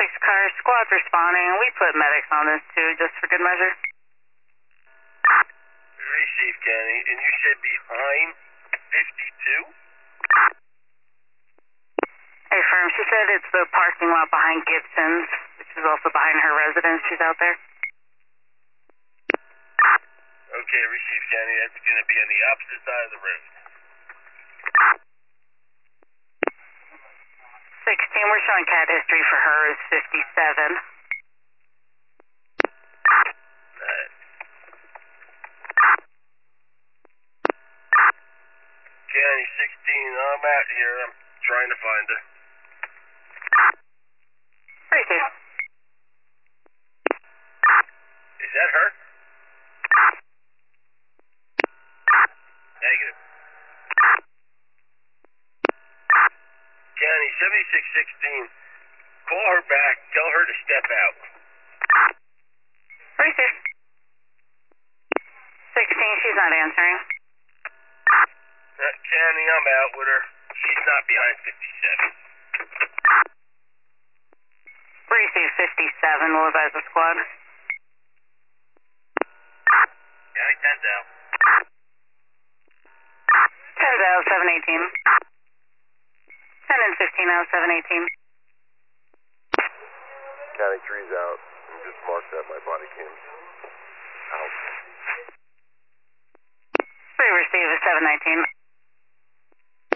car, squad's responding. We put medics on this too, just for good measure. Receive, Kenny. And you said behind 52? Hey, firm. She said it's the parking lot behind Gibson's, which is also behind her residence. She's out there. Okay, receive, Kenny. That's going to be on the opposite side of the road. 16, we're showing cat history for her is 57. Kenny, 16, I'm out here. I'm trying to find her. Receive. Is that her? Negative. Kenny, 7616, call her back. Tell her to step out. Receive. 16, she's not answering. Kenny, I'm out with her. She's not behind 57. Receive 57, we'll advise the squad. Kenny, 10's out. 10's out, 718. 10 and 15 out, 718. County 3's out. And just marked that my body cams out. Receive is 719.